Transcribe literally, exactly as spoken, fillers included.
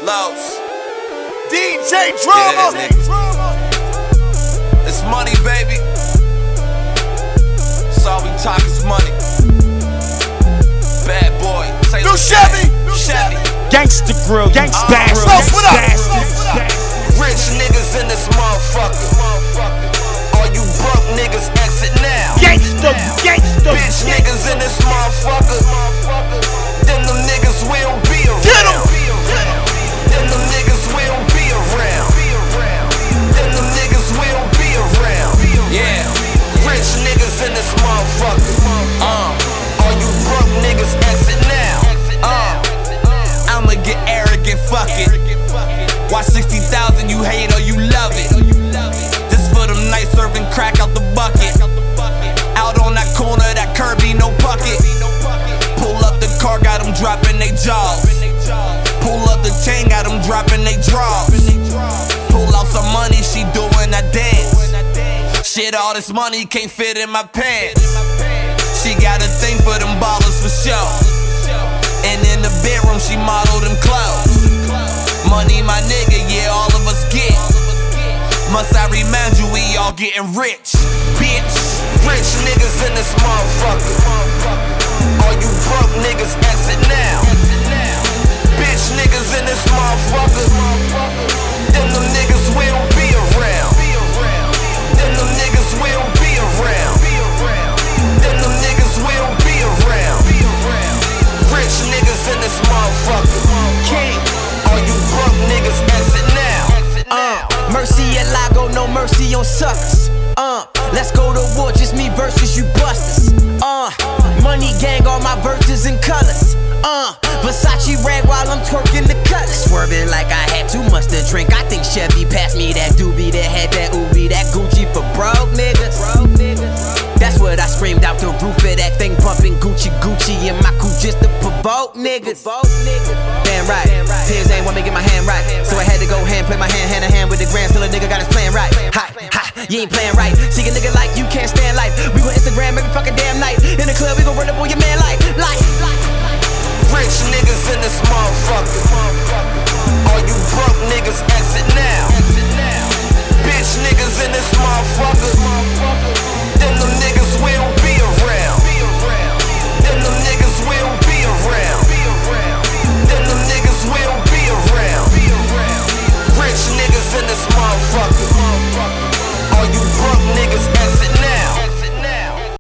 Los. D J Drama. Yeah, it's money, baby. That's all we talk is money. Bad boy. Say New Chevy. New Chevy. Gangsta Grill. Gangsta Grill. Los, what up? Rich niggas in this motherfucker. All you broke niggas exit now. Gangsta, gangsta. Bitch niggas in this motherfucker. Then them niggas will be around. Get 'em. Then them niggas will be around. Then them niggas will be around. Yeah. Rich niggas in this motherfucker. Uh. All you broke niggas exit now. Uh. I'ma get arrogant, fuck it. Watch sixty thousand, you hate or you love it. This for them nights serving crack out the bucket. Out on that corner, that Kirby, no bucket. Pull up the car, got them dropping they jaws. Pull up the chain, got them dropping they draws. Pull out some money, she doing that dance. Shit, all this money can't fit in my pants. She got a thing for them ballers for sure. And in the bedroom, she model them clothes. Money, my nigga, yeah, all of us get. Must I remind you, we all getting rich, bitch. Rich niggas in this motherfucker. All you broke niggas exit now. Bitch niggas in this motherfucker. Then them niggas will be around. Then them niggas will be around. Then them niggas will be around. Rich niggas in this motherfucker. King. All you broke niggas exit now. Uh, mercy at Lago, no mercy on suckers. Uh, let's go to war, just me versus you busters. Uh, money gang, all my verses in colors. Uh, Versace rag while I'm twerking the cutlass. Swerving like I had too much to drink. I think Chevy passed me that doobie that had that oobie, that Gucci for broke niggas. That's what I screamed out the roof of that thing, bumping Gucci Gucci in my coupe just to provoke niggas. Damn right, tears ain't want me get my hand right, so I had to go hand, play my hand hand in hand with the grand. Still a nigga got his plan right. Hi, hi, you ain't playing right. See a nigga like you can't stand life. We gon' Instagram every fucking damn night.